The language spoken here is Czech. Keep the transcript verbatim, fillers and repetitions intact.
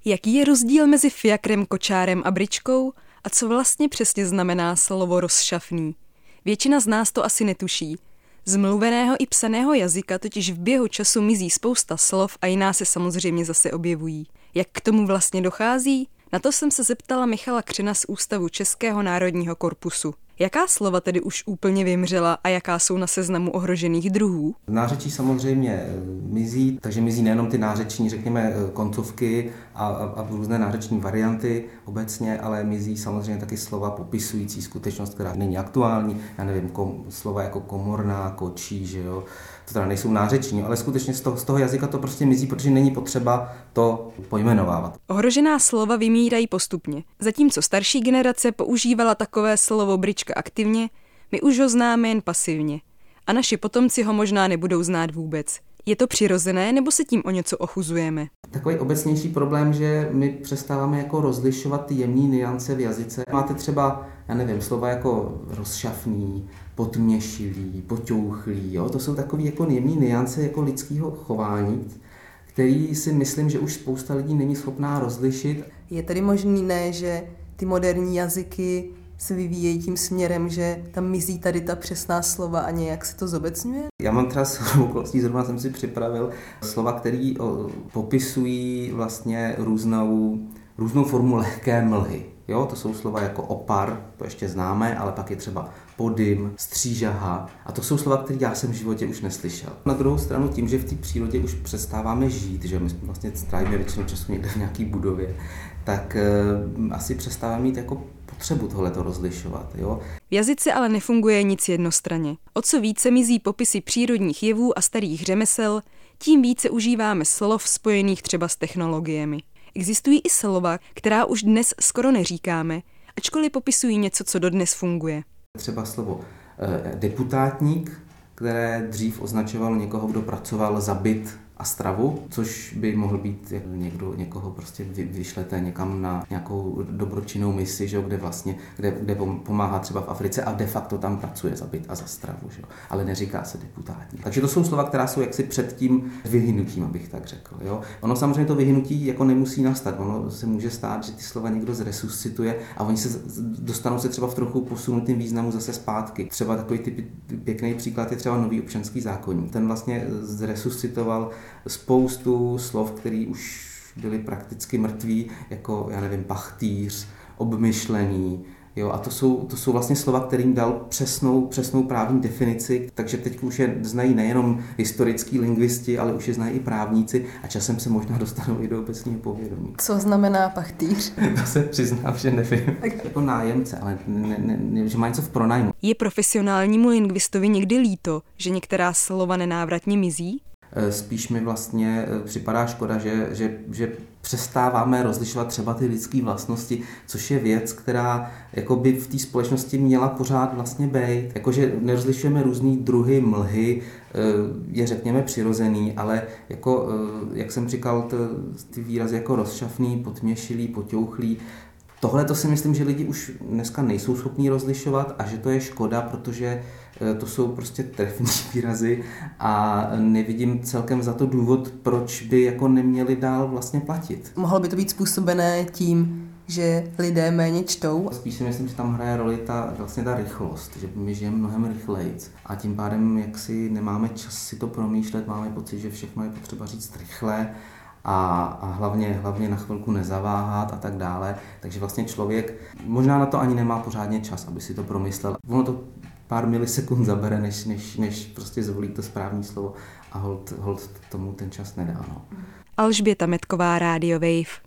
Jaký je rozdíl mezi fiakrem, kočárem a bryčkou a co vlastně přesně znamená slovo rozšafný? Většina z nás to asi netuší. Z mluveného i psaného jazyka totiž v běhu času mizí spousta slov a jiná se samozřejmě zase objevují. Jak k tomu vlastně dochází? Na to jsem se zeptala Michala Křena z Ústavu Českého národního korpusu. Jaká slova tedy už úplně vymřela a jaká jsou na seznamu ohrožených druhů? Nářečí samozřejmě mizí, takže mizí nejenom ty nářeční, řekněme, koncovky a, a, a různé nářeční varianty obecně, ale mizí samozřejmě taky slova popisující skutečnost, která není aktuální. Já nevím, kom, slova jako komorná, kočí, že jo, to teda nejsou nářeční, ale skutečně z toho, z toho jazyka to prostě mizí, protože není potřeba to pojmenovávat. Ohrožená slova vymírají postupně. Zatímco starší generace používala takové slovo bryčka aktivně, my už ho známe jen pasivně. A naši potomci ho možná nebudou znát vůbec. Je to přirozené, nebo se tím o něco ochuzujeme? Takový obecnější problém, že my přestáváme jako rozlišovat ty jemné nuance v jazyce. Máte třeba, já nevím, slova jako rozšafný, potměšilý, poťouchlý, jo? To jsou takové jako jemné nuance jako lidského chování, který si myslím, že už spousta lidí není schopná rozlišit. Je tedy možné, že ty moderní jazyky se vyvíjejí tím směrem, že tam mizí tady ta přesná slova a nějak se to zobecňuje? Já mám třeba okolností, zrovna jsem si připravil slova, které popisují vlastně různou, různou formu lehké mlhy. Jo, to jsou slova jako opar, to ještě známe, ale pak je třeba podym, střížaha a to jsou slova, které já jsem v životě už neslyšel. Na druhou stranu tím, že v té přírodě už přestáváme žít, že my vlastně strávíme většinu času někde v nějaké budově, tak uh, asi přestáváme mít jako potřebu tohleto rozlišovat. Jo? V jazyce ale nefunguje nic jednostranně. O co více mizí popisy přírodních jevů a starých řemesel, tím více užíváme slov spojených třeba s technologiemi. Existují i slova, která už dnes skoro neříkáme, ačkoliv popisují něco, co dodnes funguje. Třeba slovo eh, deputátník, které dřív označovalo někoho, kdo pracoval za byt a stravu, což by mohl být někdo, někoho prostě vy, vyšlete někam na nějakou dobročinnou misi, že, kde vlastně, kde, kde pomáhá třeba v Africe a de facto tam pracuje za byt a za stravu, že, ale neříká se deputátník. Takže to jsou slova, která jsou jaksi před tím vyhynutím, abych tak řekl. Jo. Ono samozřejmě to vyhynutí jako nemusí nastat, ono se může stát, že ty slova někdo zresuscituje a oni se dostanou se třeba v trochu posunutým významu zase zpátky. Třeba takový typ, pěkný příklad je třeba nový občanský zákoník. Ten vlastně zresuscitoval spoustu slov, které už byly prakticky mrtví, jako, já nevím, pachtýř, obmyšlený, jo, a to jsou, to jsou vlastně slova, kterým dal přesnou, přesnou právní definici, takže teď už je znají nejenom historický lingvisti, ale už je znají i právníci a časem se možná dostanou i do obecného povědomí. Co znamená pachtýř? To se přiznám, že nevím. Jako nájemce, ale ne, ne, ne, že má něco v pronájmu. Je profesionálnímu lingvistovi někdy líto, že některá slova nenávratně mizí? Spíš mi vlastně připadá škoda, že, že, že přestáváme rozlišovat třeba ty lidské vlastnosti, což je věc, která jakoby v té společnosti měla pořád vlastně být. Jakože nerozlišujeme různý druhy mlhy, je řekněme přirozený, ale jako, jak jsem říkal, ty výrazy jako rozšafný, potměšilý, poťouchlý, tohle to si myslím, že lidi už dneska nejsou schopní rozlišovat a že to je škoda, protože to jsou prostě trefní výrazy a nevidím celkem za to důvod, proč by jako neměli dál vlastně platit. Mohlo by to být způsobené tím, že lidé méně čtou? Spíš si myslím, že tam hraje roli ta, vlastně ta rychlost, že my žijeme mnohem rychlejc a tím pádem jaksi nemáme čas si to promýšlet, máme pocit, že všechno je potřeba říct rychle a, a hlavně, hlavně na chvilku nezaváhat a tak dále. Takže vlastně člověk možná na to ani nemá pořádně čas, aby si to promyslel. Ono to pár milisekund zabere, než, než, než prostě zvolí to správné slovo a hold, hold tomu ten čas nedá. No. Alžběta Metková, Radio Wave.